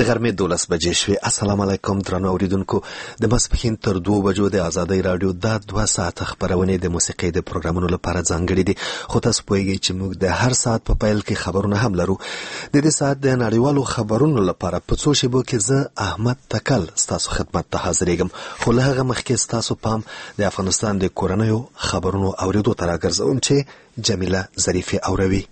د غرمې 12 بجې شوې. السلام علیکم درنو اوریدونکو، د ماسپښین تر 2 بجو د آزادۍ رادیو دا 2 ساعته خبرونه د موسیقۍ د پروګرامونو لپاره ځانګړي دي. خو تاسو پوهیږئ چې موږ د هر ساعت په پیل کې خبرونه هم لرو. د دې ساعت د نړیوالو خبرونو لپاره په څو شیبو کې زه احمد تکل ستاسو خدمت ته حاضرېږم. خو له هغه مخکې ستاسو پام د افغانستان د کورنیو خبرونو اوریدو ته راګرځوم چې جمیله ظریفي اوروي.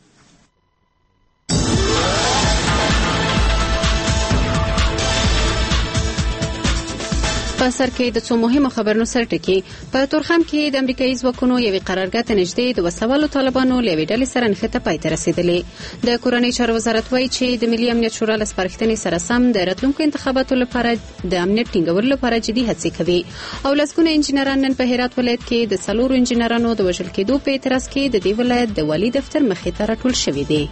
په سر کې د څو مهمو خبرونو سرټکی. په تورخم کې د امریکایي ځواکونو یوې قرارګاه ته نږدې د وسلوالو طالبانو له یوې ډلې سره نښته پای ته رسیدلې. د کورنۍ چارو وزارت وایي چې د ملي امنیت شورا له سپارښتنې سره سم د راتلونکو انتخاباتو لپاره د امنیت ټینګولو لپاره جدي هڅې کوي. او لسګونه انجینران نن په هرات ولایت کې د 4 انجینرانو د وژل کېدو په اعتراض کې د دې ولایت د والي دفتر مخې ته راټول شوي دي.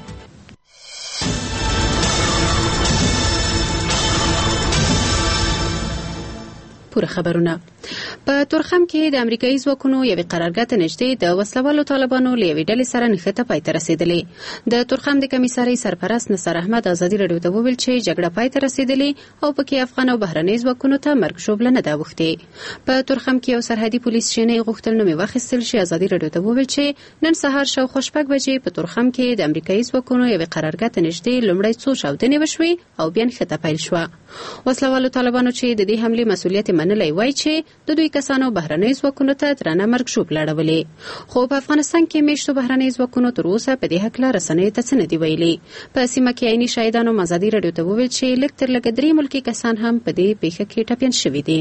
پوره خبرونه. په تورخم کې د امریکایي ځواکونو یوې قرارګاه ته نږدې د وسلوالو طالبانو له یوې ډلې سره نښته پای ته رسیدلې. د تورخم د کمیسارۍ سرپرست نصر احمد ازادي راډیو ته وویل چې جګړه پای ته رسیدلې او پکې افغان او بهرنۍ ځواکونو ته مرګ ژوبله نه ده اوښتې. په تورخم کې یو سرحدي پولیس شینې غوښتل نوم واخیستل شي. ازادي راډیو ته وویل چې نن سهار شاوخوا 6 بجې په تورخم کې د امریکایي ځواکونو یوې قرارګاه ته نږدې لومړی څو چاودنې وشوې او بیا نښته پیل شوه. وسلوالو طالبانو چې د دې حملې مسؤلیت منلی وایي چې د دوی کسانو بهرنۍ ځواکونو ته درنه مرګ ژوبله اړولې. خو په افغانستان کې میشتو بهرنۍ ځواکونو تر اوسه په دې هکله رسنیو ته څه نه دي ویلي. په سیمه کې عیني شاهدانو ازادي راډیو ته وویل چې لږ تر لږه 3 ملکي کسان هم په دې پیښه کې ټپیان شوي دي.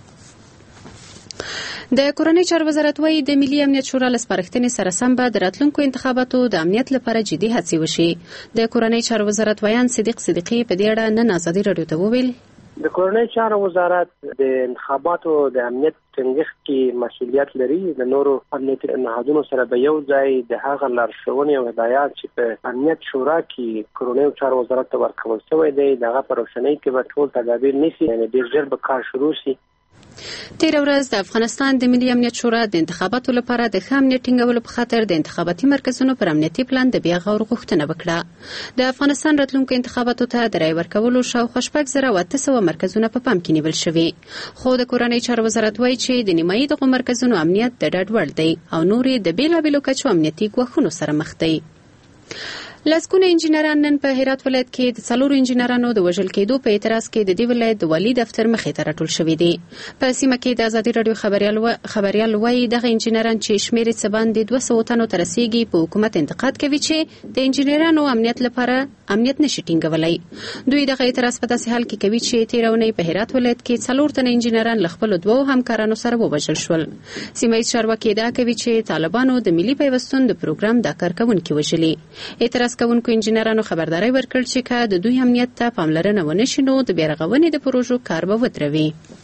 د کورنۍ چارو وزارت وایي د ملي امنیت شورا له سپارښتنې سره سم به د راتلونکو انتخاباتو د امنیت لپاره جدي هڅې وشي. د کورنۍ چارو وزارت ویان صدیق صدیقي په دې اړه نن ازادي راډیو ته وویل د کورنۍ چارو وزارت د انتخاباتو د امنیت ټینګښت کې مسؤلیت لري. د نورو امنیتي نهادونو سره به یو ځای د هغه لارښوونې او هدایات چې په امنیت شورا کې کورنۍ چارو وزارت ته ورکول شوی دی دغه په روښنۍ کې به ټول تدابیر نیسي. یعنې ډېر ژر به کار شروع شي. تیره ورځ د افغانستان د ملي امنیت شورا د انتخاباتو لپاره د ښه امنیت ټینګولو په خاطر د انتخاباتي مرکزونو پر امنیتي پلان د بیا غور غوښتنه وکړه. د افغانستان راتلونکو انتخاباتو ته د رای ورکولو شاوخوا 6,800 مرکزونه په پام کې نیول شوي. خو د کورنۍ چارو وزارت وایي چې د نیمایي دغو مرکزونو امنیت د ډاډ وړ دی او نورې د بېلابېلو کچو امنیتي ګواښونو سره مخ دی. لسګونه انجینران نن په هرات ولایت کې د 4 انجینرانو د وژل کېدو په اعتراض کې د دې ولایت د والي دفتر مخې ته راټول شوي دي. په سیمه کې د ازادي راډیو خبریال وایي دغه انجینران چې شمېر یې څه باندې 200 تنو ته رسیږي په حکومت انتقاد کوي چې د انجینرانو امنیت لپاره امنیت نشي ټینګولی. دوی دغه اعتراض په داسې حال کې کوي چې تېره اونۍ په هرات ولایت کې 4 تنه انجینران له خپلو 2 همکارانو سره ووژل شول. سیمه ییز چارواکي ادعا کوي چې طالبانو د ملي پیوستون د پروګرام دا کارکوونکي وژلي. اعتراض کوونکو انجینرانو خبرداری ورکړ چې که د دوی امنیت ته پاملرنه ونه شي نو د بیارغونې د پروژو کار به ودروي.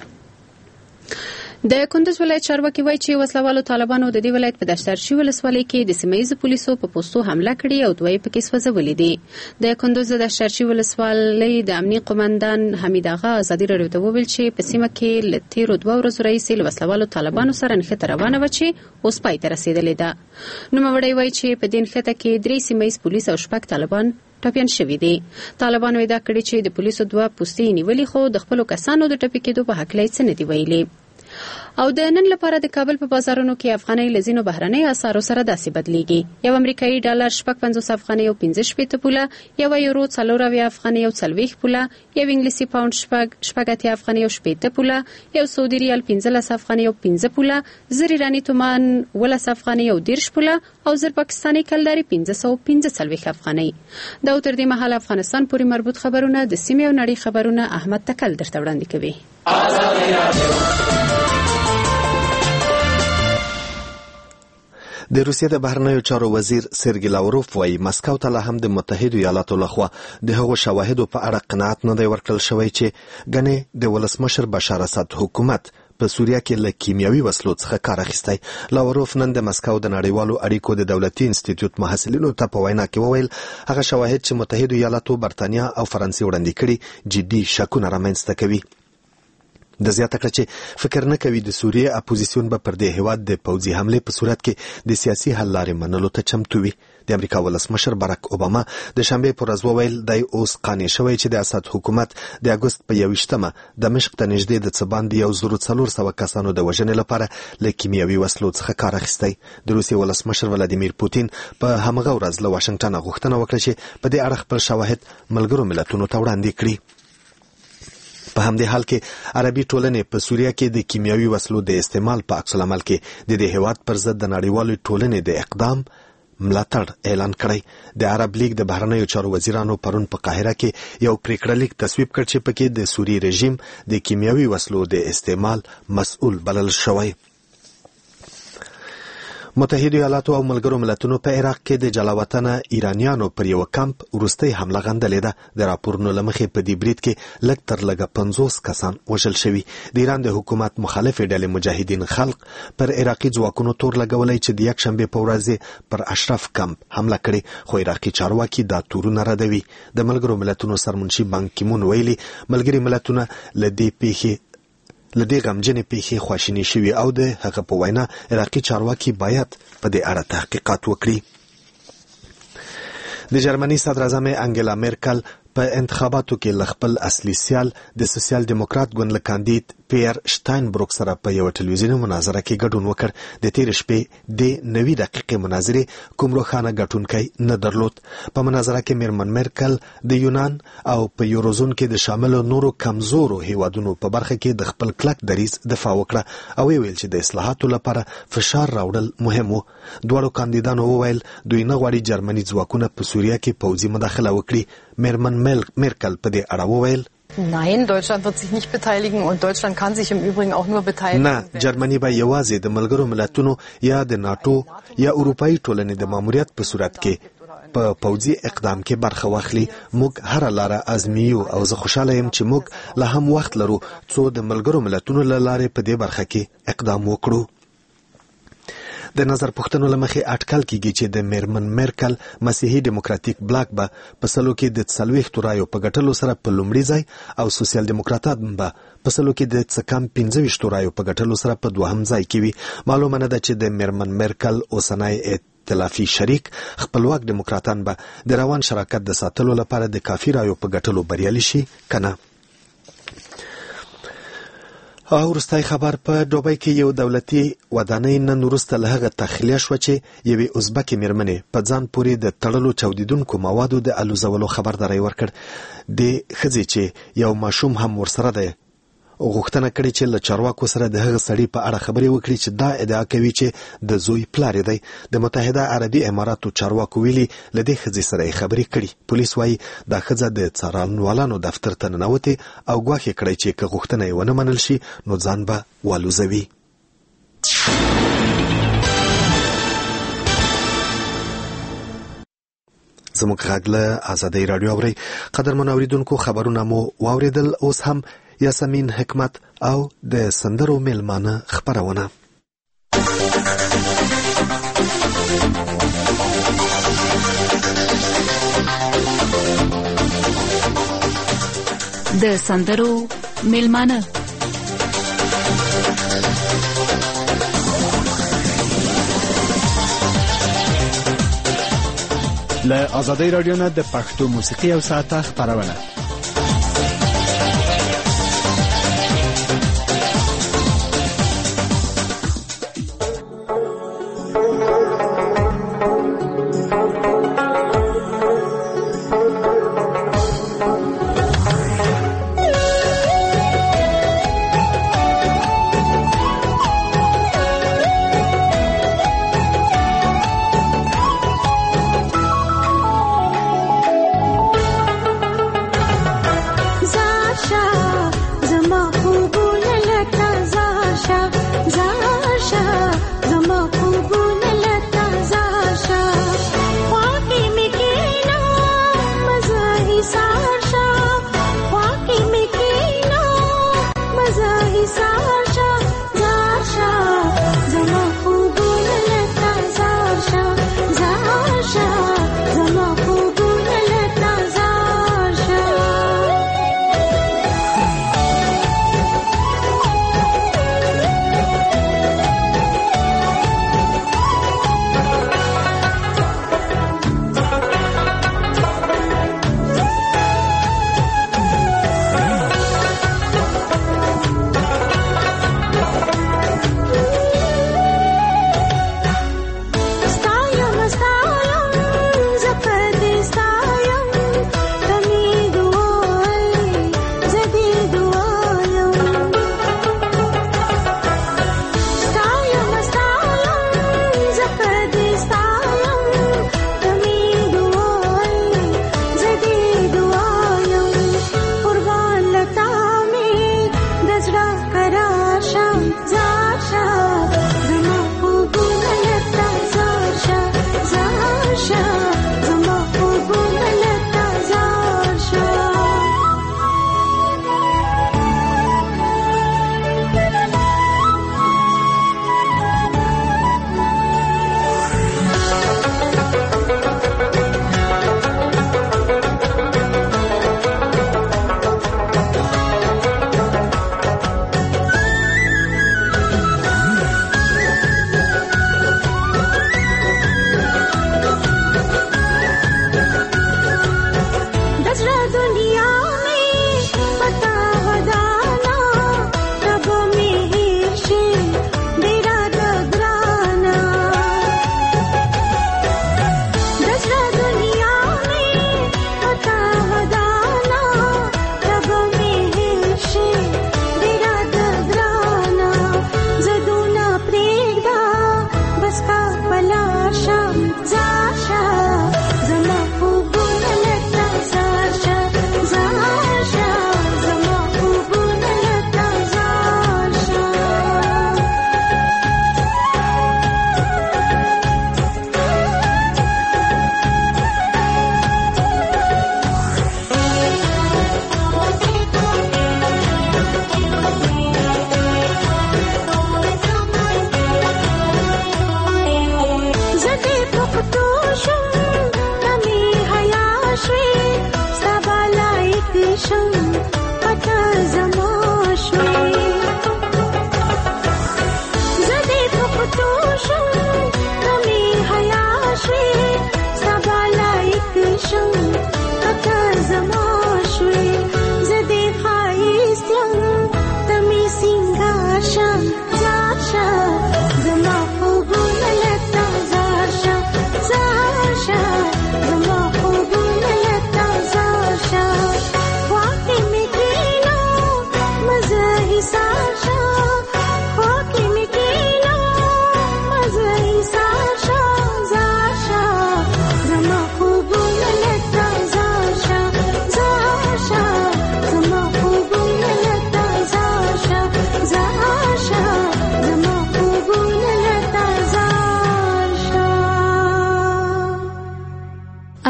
د کندوز ولایت چارواکي وایي چې وسلوالو طالبانو د دې ولایت په دشترشي ولسوالۍ کې د سیمه ییزو پولیسو په پوستو حمله کړې او 2 یې پکې سوځولې دي. د کندوز د دشترشي ولسوالۍ د امنیه قومندان حمید آغا ازادي راډیو ته وویل چې په سیمه کې له تېرو 2 ورځو راهیسې له وسلوالو طالبانو سره نښته روانه وه چې اوس پای ته رسېدلې ده. نوموړی وایي چې په دې نښته کې 3 سیمه ییز پولیس او 6 طالبان ټپیان شوي دي. طالبانو ادعا کړې چې د پولیسو 2 پوستې نیولې خو د خپلو کسانو د ټپي کېدو په هکله یې څه نه دي ویلي. او د نن لپاره د کابل په بازارونو کې افغانۍ له ځینو بهرنۍ اسعارو سره داسې بدلیږي. یو امریکایي ډالر 55 افغانۍ او 15 پوله، یو یورو 4 افغانۍ او 40 پوله، یو انګلیسي پاوند 8 افغانۍ او 8 پوله، یو سعودي ریال 15 افغانۍ او 15 پوله، زر ایراني تومان 12 افغانۍ او 10 پوله او زر پاکستاني کلداري 515 افغانۍ. دا تر دې مهاله افغانستان پورې مربوط خبرونه د سیمې او نړۍ خبرونه احمد تکل درته وړاندې کوي. د روسیې د بهرنیو چارو وزیر سرګی لاوروف وایي مسکو ته لا هم د متحدو ایالاتو لخوا د هغو شواهدو په اړه قناعت نه دی ورکړل شوی چې ګنې د ولسمشر بشار اسد حکومت په سوریه کې له کیمیاوي وسلو څخه کار اخیستی. لاوروف نن د مسکو د نړیوالو اړیکو د دولتي انسټیټیوټ محصلینو ته په وینا کې وویل هغه شواهد چې متحدو ایالاتو برتانیا او فرانسې وړاندې کړي جدي شکونه رامنځته کوي. د زیاته کړه چې فکر نه کوي د سوریې اپوزیسیون به پر دې هیواد د پوځي حملې په صورت کې د سیاسي حل لارې منلو ته چمتو وي. د امریکا ولسمشر باراک اوباما د شنبه پر ورځ وویل دی اوس قانع شوی چې د اسد حکومت د اگست په 21مه دمشق ته نږدې د څه باندې 1400 کسانو د وژنې لپاره له کیمیاوي وسلو څخه کار اخیستی. د روسیې ولسمشر ولادیمیر پوتین په همغه ورځ له واشنگټن غوښتنه وکړه چې په دې اړه خپل شواهد ملګرو ملتونو ته وړاندې کړي. په همدې حال کې عربي ټولنې په سوریه کې د کیمیاوي وسلو د استعمال په عکس العمل کې د دې هیواد پر ضد د نړیوالو ټولنې د اقدام ملاتړ اعلان کړی. د عرب لیگ د بهرنیو چارو وزیرانو پرون په قاهره کې یو پریکړه لیک تصویب کړ چې پکې د سوریې رژیم د کیمیاوي وسلو د استعمال مسؤل بلل شوی. متحده ایالاتو او ملګرو ملتونو په عراق کې د جلاوطنه ایرانیانو پر یو کمپ وروستۍ حمله غندلې ده. د راپورونو له مخې په دې برید کې لږ تر لږه 50 کسان وژل شوي. د ایران د حکومت مخالفې ډلې مجاهدین خلق پر عراقي ځواکونو تور لګولی چې د یکشنبې په ورځ پر اشرف کمپ حمله کړې، خو عراقي چارواکي دا تورونه ردوي. د ملګرو ملتونو سرمنشي بان کی مون ویلي ملګري ملتونه لدې غمجنې پیښې خواشیني شوي او د هغه په وینا عراقي چارواکي باید په دې اړه تحقیقات وکړي. د جرمني صدر اعظم انګلا مرکل په انتخاباتو کې له خپل اصلي سیال د سوسیال دیموکرات ګوند له کاندید پیر شتاینبروک سره په یو ټلویزیوني مناظره کې ګډون وکړ. د تېرې شپې د 90 دقیقې مناظرې کوم روښانه ګټونکی نه درلود. په مناظره کې میرمن مرکل د یونان او په یوروزون کې د شامل نورو کمزورو هیوادونو په برخه کې د خپل کلک دریځ دفاع وکړه او ویل چې د اصلاحاتو لپاره فشار راوړل مهم وو. دواړو کاندیدانو وویل دوی نه غواړي جرمني ځواکونه په سوریه کې پوځي مداخله وکړي. میرمن مرکل په دې اړه وویل Nein, Deutschland wird sich nicht beteiligen und Deutschland kann sich im Übrigen auch nur beteiligen. نه، جرمني به یوازې د ملګرو ملتونو یا د ناتو یا اروپایي ټولنې د ماموریت په صورت کې په پوځي اقدام کې برخه واخلي. موږ هر لاره ازمیو او زه خوشاله یم چې موږ له هم وخت لرو څو د ملګرو ملتونو له لارې په دې برخه کې اقدام وکړو. د نظر پوښتنو له مخې اټکل کیږي چې د میرمن مرکل مسیحي دیموکراتیک بلاک به په سلو کې د 40 رایو په ګټلو سره په لومړي ځای او سوسیال دیموکراتان به په سلو کې د څه کم 15 رایو په ګټلو سره په دوهم ځای کې وي. معلومه نه ده چې د میرمن مرکل اوسنی ائتلافي شریک خپلواک دیموکراتان به د روان شراکت د ساتلو لپاره د کافي رایو په ګټلو بریالي شي کنه. او وروستی خبر په دوبۍ کې یو دولتي ودانۍ نن وروسته له هغه تخلیه شوه چې یوې ازبکې میرمنې په ځان پورې د تړلو چاودیدونکو موادو د الوزولو خبرداری ورکړ. د ښځې چې یو ماشوم هم ورسره دی غوښتنه کړې چې له چارواکو سره د هغه سړي په اړه خبرې وکړي چې دا ادعا کوي چې د زوی پلار دی. د متحده عربي اماراتو چارواکو ویلي له دې ښځې سره یې خبرې کړي. پولیس وایي دا ښځه د څارنوالانو دفتر ته ننوتې او ګواښ یې کړی چې که غوښتنه یې ونه منل شي نو ځان به والوزوي. زموږ غږ له آزادۍ راډیو اورئ. قدرمن اوریدونکو خبرونه مو واوریدل. اوس هم یاسمین حکمت او د سندرو میلمانه خبرونه. د سندرو میلمانه له آزادۍ راډیو نه د پښتو موسیقي او ساعته خبرونه.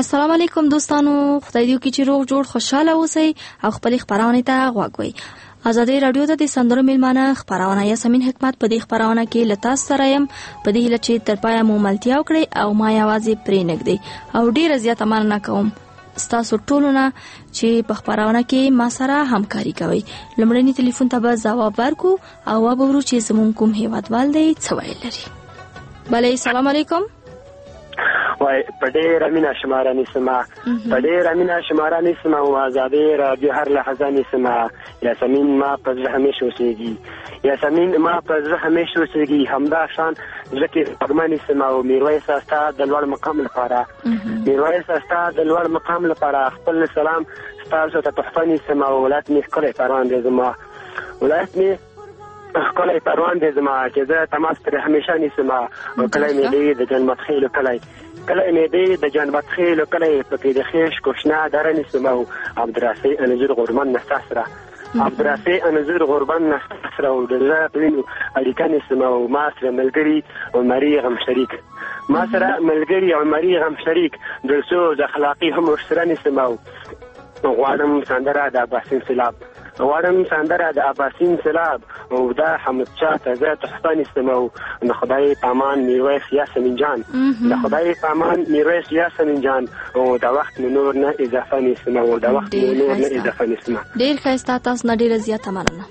السلام علیکم دوستانو، خدای دې وکړي چې روغ جوړ خوشاله اوسئ او خپل خبرونه ته غوږ وئ. ازادي رادیو ته د سندرو میلمانه خبرونه یاسمین حکمت په دې خبرونه کې لتا سره يم. په دې هیله چې تر پایه مو ملتیا وکړئ او ما یوازې پرې نږدې او ډیر زیاته مننه کوم ستاسو ټولونه چې په خبرونه کې ما سره همکاري کوي. لمړني ټلیفون ته به ځواب ورکو او وبورو چې زموږ کوم هیوادوال دی څه ویل لري. بله سلام علیکم. وای پډې رمینا شمارانی سما پډې رمینا شمارانی سما او آزادی رادیو هر لحظه نسما. یاسمین ما پر همیشه وسیږي، یاسمین ما پر همیشه وسیږي. همدا شان ځکه فرمانی سما او میرویس استا د لوړ مقام لپاره، میرویس استا د لوړ مقام لپاره خپل سلام تاسو ته تحفه نسما. ولات می کله پروان دې زما، ولات می کله پروان دې زما چې زه تماس پر همیشه نسما. او کله می دې د جنت خیل کله می دې د جنت خیل کله پکې د خیش کوشنا درنه سما. عبدالرافی انزور غرمان نستاسره، عبدالرافی انزور غربان نستاسره او دغه پلینو اړیکه نسما. او ما سره ملګری او مری غم شریک، ما سره ملګری او مری غم شریک درسو د اخلاقی هم ورسره نسما. غواړم سندره د عباسین سلاب، غواړم سندره د عباسین سلاب او دا حمد شاه ته زه تحفه نسما. د خدای پامان میرویس یاسمین جان، د خدای پامان میرویس یاسمین جان او د وخت نور نه اضافه نسما، او د وخت نور نه اضافه نسما. ډیر ښایسته، تاسو نه ډیره زیاته مننه.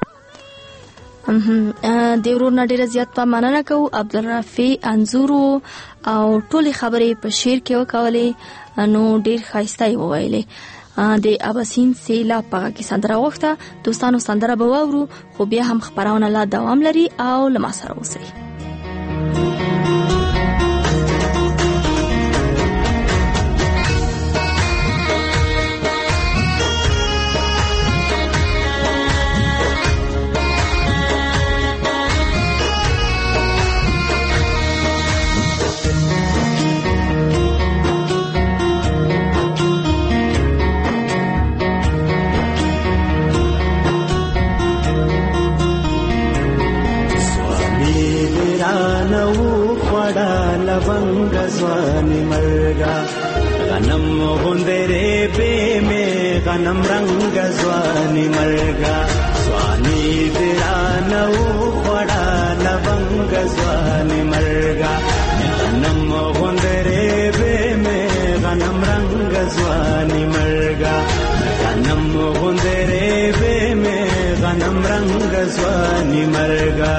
د ورور نه ډیره زیاته مننه کوو. عبدالرافی انزورو او ټولې خبرې په شعر کې وکولې، نو ډیر ښایسته یې وویلې. د اباسین سیلاب په کې سندره وغوښته. دوستانو سندره به واورو، خو بیا هم خبرونه لا دوام لري او له ما سره اوسئ. ځواني مرګا غنم غوندره به می غنم رنگ ځواني مرګا ځواني درانو خړا لونګ ځواني مرګا غنم غوندره به می غنم رنگ ځواني مرګا غنم غوندره به می غنم رنگ ځواني مرګا.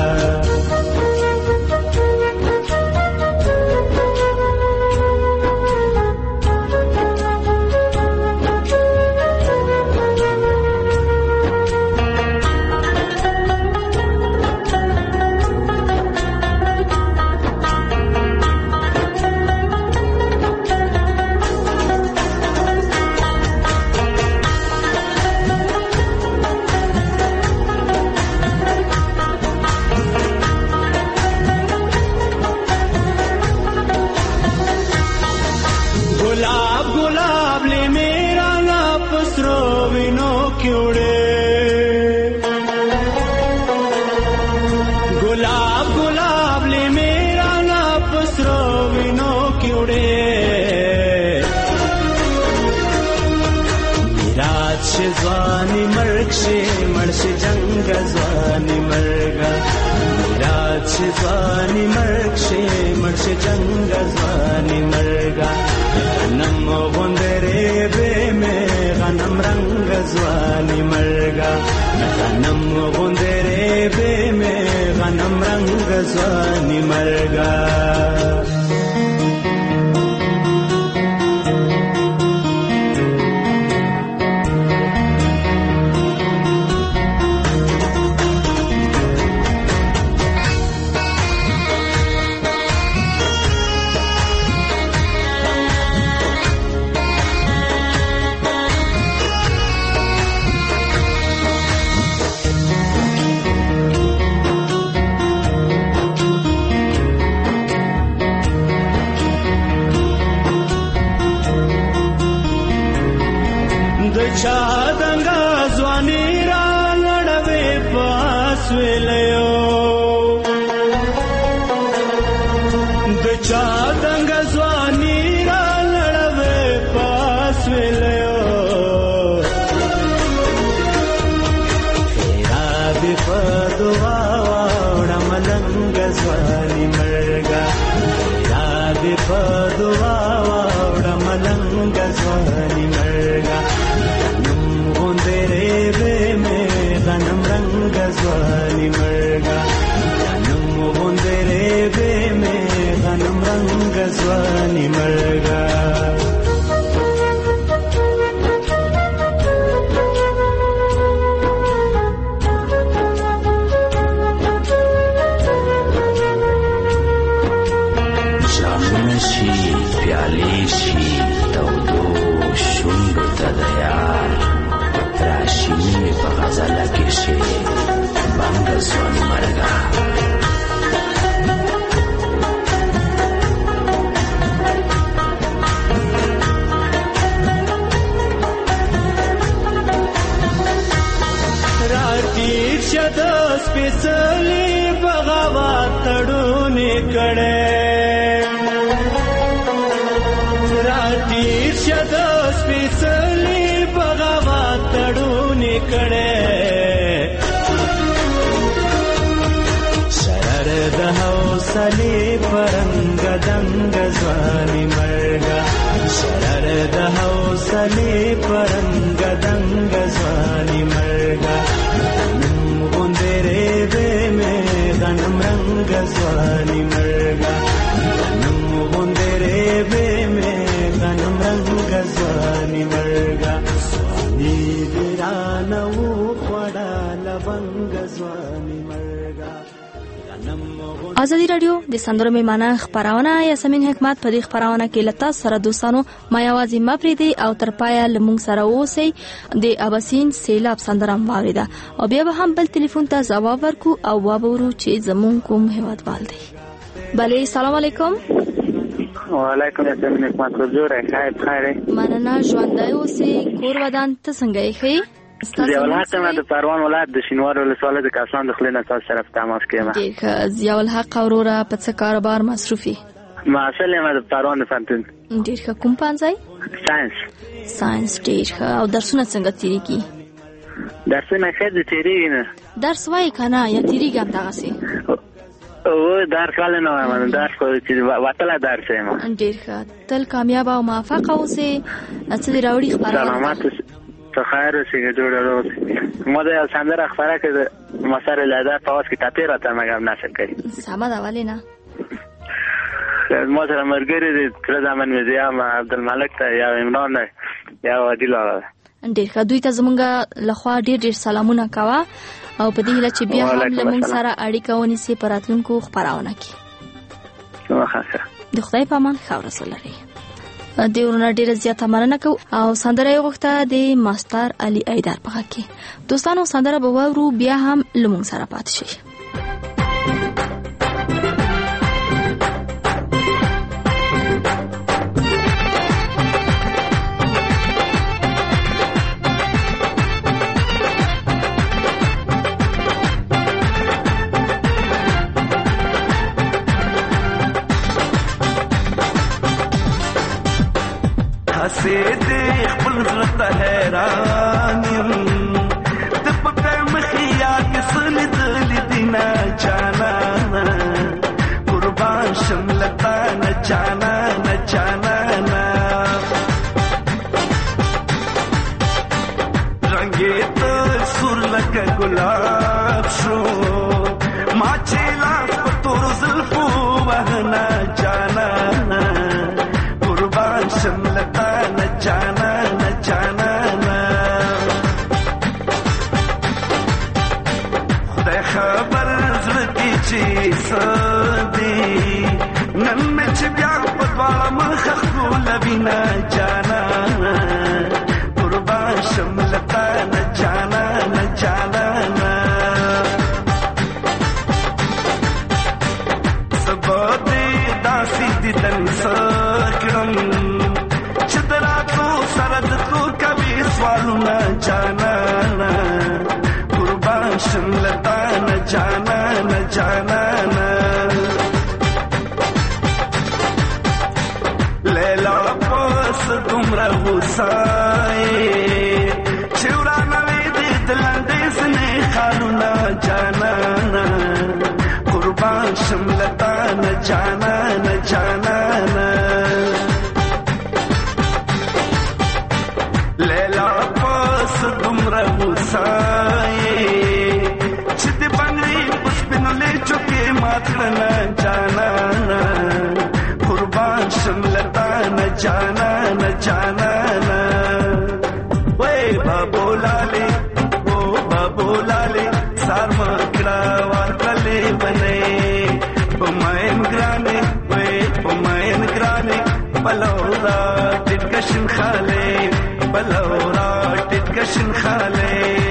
ځواني مرګ شي مرشي جنگ ځواني مرګا میراث شي ځواني مرګ شي مرشي جنگ ځواني مرګا غنم غوندره به مې غنم رنگ ځواني مرګا غنم غوندره به مې غنم رنگ ځواني مرګا. ویلو خیرا دی فدوا وړه ملنګ ځواني مرګا خیرا دی فدوا وړه ملنګ ځواني مرګا نم غوندره به مې غنم رنگ ځواني مرګا نم غوندره به مې غنم رنگ ځواني مرګا specially बगावत तड़ूने कड़े राती शद स्पेशली बगावत तड़ूने कड़े शरद हौसले परंग दंग ज़वानी मरगा शरद हौसले परंग दंग ज़वानी मरगा غنم رنگ ځواني مرګا غنم غوندره به مې غنم رنگ ځواني مرګا ځواني ګرانه و خړا لونګ ځواني مرګا ازادي رادیو د سندرو میمانه خبرونه یاسمین حکمت په دې خبرونه کې لتا سره دوستانو ما یوازې مفریدي او تر پایا لمون سره اوسئ د اباسین سیلاب سندرم واوریدا او بیا به هم بل ټلیفون ته جواب ورکو او وابورو چې زمون کوم هیوادوال دی. بله سلام علیکم. وعلیکم السلام حکمت حضور خیر مننه ژوندۍ اوسئ کور ودان ته څنګه یې ضیاء الحق ما د پروان ولایت د شینوار ولسوالۍ د کاسان د خلینو تاسو سره تماس کوم. ضیاء الحق اوروره په څه کاروبار مصروفي؟ معاشل ما د پروان د فنتون. ډیر ښه کوم پانځای؟ ساينس ډیر ښه. او درسونه څنګه تیریږي؟ درسونه ښه دي تیریږي نه. درس وای کنه یا تیریږي هم دغه سي؟ او درس کله نه وایم درس خو چې وتله درس یم. ډیر ښه. تل کامیاب او موفق اوسئ. څه دی راوړي خبره؟ سلامات خیر اوسئ جوړه ما د سندره خبره کې مسر لاده پاس کې تاپیر راته مګم نشم کوي. سما دا ولې نه؟ ما سره مرګري دي تر زمن مزیام عبدالملک ته یا عمران یا عادل الله. ډیر ښه. دوی ته زمونږ لخوا ډیر سلامونه کوه او په دې هیله چې بیا هم له موږ سره اړیکه ونیسي په راتلونکو خبرونه کې. د خدای په امان ښه ورځ ولرئ. د ورونه ډیره زیاته مننه کوو او سندره یې غوښته د ماستر علي ایدار په غږ کې. دوستانو سندره به واورو بیا هم له موږ سره پاتې شئ. से देख बुलर तहरानियम तब पे मखिया के सुन दिल दिना जाना कुर्बान शमलता न जाना ना रंगे तो सुर लग गुलाब शो माचेला तो जुल्फो वहना जाना कुर्बान शमलता न जाना ना खुदा खबर की चीज दी नम चिया पतवाला मखखू लबीना जाना कुर्बान शमलता न जाना ना सब दे दासी दी तन सकरम चदरा तो सरद तो कभी सवालू न जाना कुर्बान शमलता न जाना ना लैला पास तुमरा موسای چورا نوې دې دلندې سنې خالونه جانانا قربان شملتان جانانا جانانا لیلا پاس دمرا موسای چې دې باندې پسپنلې چوکې ماتړنا جانانا قربان شملتان جانانا جانانا وای بابو لاله او بابو لاله سارما کړه ورکلې بنې پماین ګرانې وای پماین ګرانې بلورا ټکشن خاله بلورا ټکشن خاله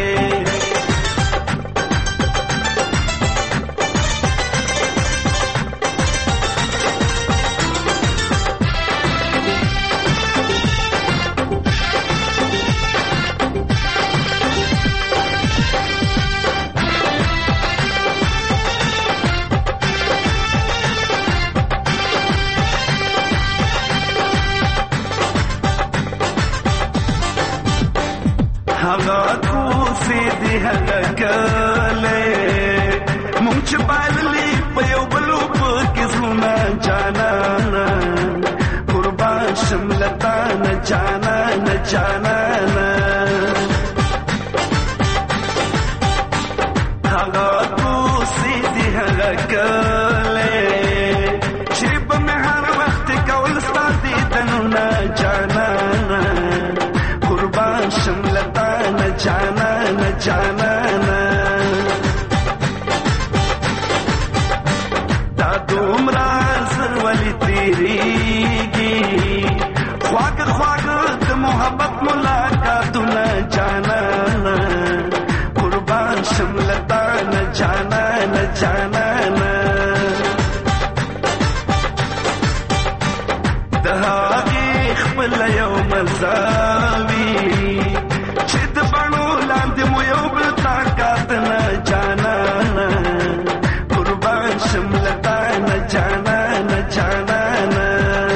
هغه کوسې دې هغه کله مونږ چې باللې په یو بلو په کې زړونه جانانا قربان شملتان جانانا جانانا هغه کوسې دې هغه کله چې په مې هر وخت کول ستاسو دنونه جانانا قربان شملتان جانانا جانانا دا دومره زر ولی تیریږي خواږه خواږه د محبت ملاقاتونه جانانا قربان شملتان جانانا جانانا د هغې خپل یو مزاوي چې د بڼو لاندې مو یو بل طاقت نه جانانا قربان شملتانه جانانا جانانا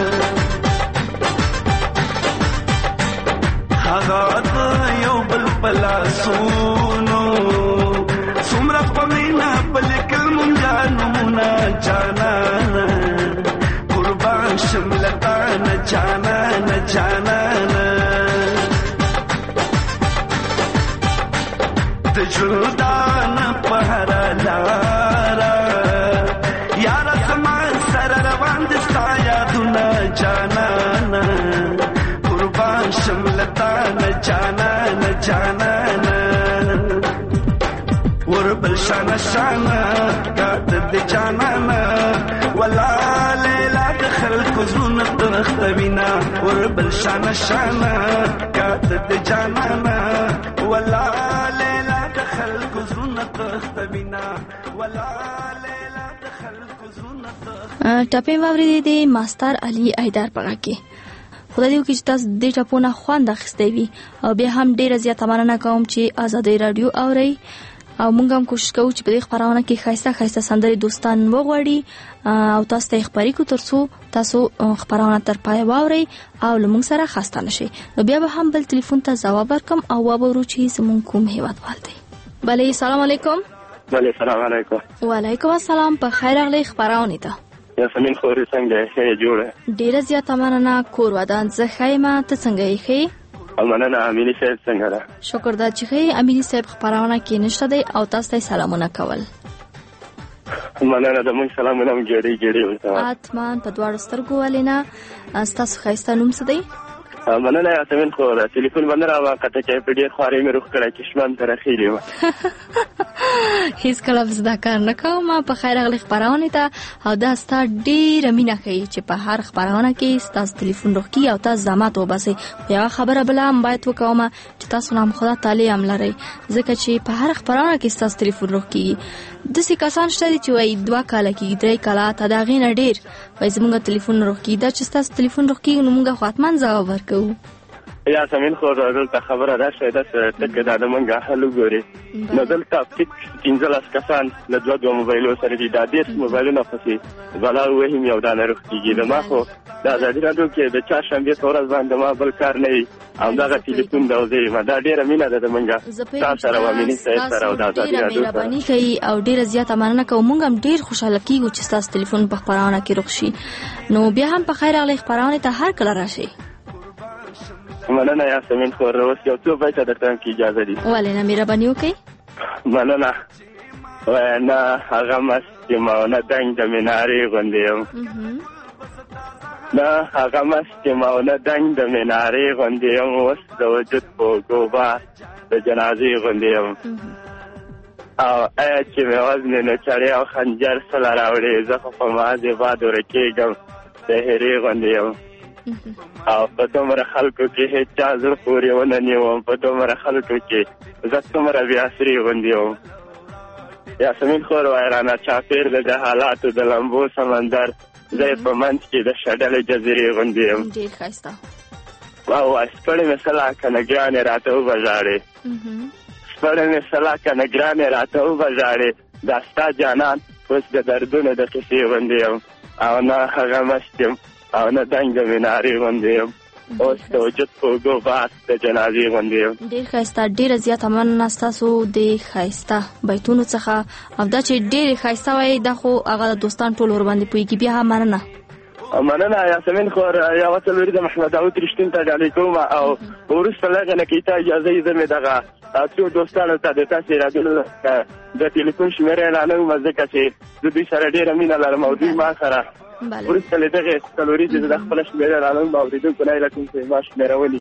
هغه د یو بل په لاسونو څومره په مینه په لیکل مونږ نومونه جانانا قربان شملتانه جانانا جانانا د ژوندانه په هره لاره یاره زما سره روان دي ستا یادونه جانانا قربان شملتانه جانانا جانانا وربل شانه شانه قاتل دي جانانا ولا لیلا د خلکو زړونه تختوینا وربل شانه شانه قاتل دي جانانا ولا لیلا د خلکو زړونه تختوینا ولا لیلا د خلکو زړونه تختوینا ټپې واورېدې د ماستر علي ایدار په غږ کې. خدای دې وکړي چې تاسو دې ټپونه خوند اخیستی وي او بیا هم ډېره زیاته مننه کوم چې ازادۍ راډیو اورئ او موږ هم کوشش کوو چې په دې خپرونه کې ښایسته ښایسته سندرې دوستان وغواړي او تاسو ته یې خپرې کړو تر څو تاسو خپرونه تر پایه واورئ او له موږ سره خسته نه شئ. نو بیا به هم بل تلیفون ته ځواب ورکړم او واورو چې زموږ کوم هېوادوال دی. بلې سلام علیکم. بله سلام علیکم. وعلیکم السلام. په خیر راغلی خپرونې ته. یاسمین خوري څنګه یې جوړه؟ ډېره زیاته مننه. کور ودان زه ښه یم. ته څنګه یې ښې؟ مننه. امینی صاحب څنګه ده؟ شکر ده چې ښې. امینی صاحب خپرونه کې نشته دی او تاسو ته سلامونه کول. مننه. د موږ سلامونه هم ګډې ګډې ورته حتما په دواړو سترګو ولې نه. ستاسو ښایسته نوم څه دی؟ مننه یاسمین خو د ټلیفون باندې راوکته چې په ډېر خوارۍ مې روغ کړی چشمان ته راخیلې وه. هیڅ کله به زه دا کار نه کوم. په خیر راغلې خپرونې ته او دا ستا ډېره مینه ښیي چې په هر خپرونه کې ستاسو ټلیفون روغ کېږي او تاسو زحمت وباسئ. یوه خبره بله هم باید وکوم چې تاسو هم خدا تعالی هم لرئ ځکه چې په هر خپرونه کې ستاسو ټلیفون روغ کېږي. داسې کسان شته دي چې وایي 2 کاله کېږي 3 کاله حتی د هغې نه ډېر وایي زموږ ټلیفون روغ کېږي. دا چې ستاسو ټلیفون روغ کېږي نو موږ خو حتما ځواب ورکوو. یاسمین خو دلته خبره دا شوې ده چې ټکه دا د موږ حل وګورې نو دلته 15 کسان له 2 موبایلو سره دي. دا 10 موبایلونه پسې بلا وهم یو دا نه روغ کېږي. زما خو د د ازادي راډیو کې د چهارشنبې په ورځ باندې ما بل کار نه وي همدغه ټلیفون د وزیر ما دا ډېره مینه ده د منګه تاسو سره وامیني صاحب سره او د ازادي راډیو سره مهرباني کوي او ډېره زیاته مننه کوم. موږ هم ډېر خوشاله کیږو چې تاسو ټلیفون په خبرونه کې روغ شي. نو بیا هم په خیر اغلی خبرونه ته هر کله راشي. مننه یاسمین خور اوس یو څو بیته درته کې اجازه دي. ولې نه مهرباني وکړئ. مننه نه هغه مست یم او نه دنګ د مینارې غوندې یم نه هغه مست یم او نه دنګ د مینارې غوندې یم اوس د وجود په ګوبا د جنازې غوندې یم او ایا چې مې وزنې نو چړې او خنجر سله راوړې زه خو په مازې باد ورکېږم د هرې غوندې یم او په دومره خلکو کې هېڅ چا زړه پورې ونه نیوم په دومره خلکو کې زه څومره بې عصري غوندې یم. یاسمین خور وایي رانه چاپېر د حالاتو د لمبو سمندر زه یې په منځ کې د شډلې جزیرې غوندې یم. ډېر ښایسته. وایي سپړې مې سلا کنه ګرانې راته وبژاړې سپړې مې سلا کنه ګرانې راته وبژاړې دا ستا جانان اوس د دردونو د قصې غوندې یم او نه هغه مست یم او نه دنګ د مینارې غوندې یم اوس د وجود په اوږو باد د جنازې غوندې یم. ډېر ښایسته. ډېره زیاته مننه ستاسو د ښایسته بیتونو څخه او دا چې ډېرې ښایسته وایي دا خو هغه د دوستان ټول ورباندې پوهېږي. بیا هم مننه. مننه یاسمین خور یوه څلوري د محمد داود رښتین ته ډالۍ کوم او وروسته لږه نکې ته اجازه یې زه مې دغه څو دوستانو ته د تاسې راډیو د ټلیفون شمېره اعلانوم ځکه چې زه دوی سره ډېره مینه لرم او دوی ما سره وروسته له دغې څلوري چې زه د خپله شمېره اعلانوم اورېدونکو نه هیله کوم چې ما شمېره ولي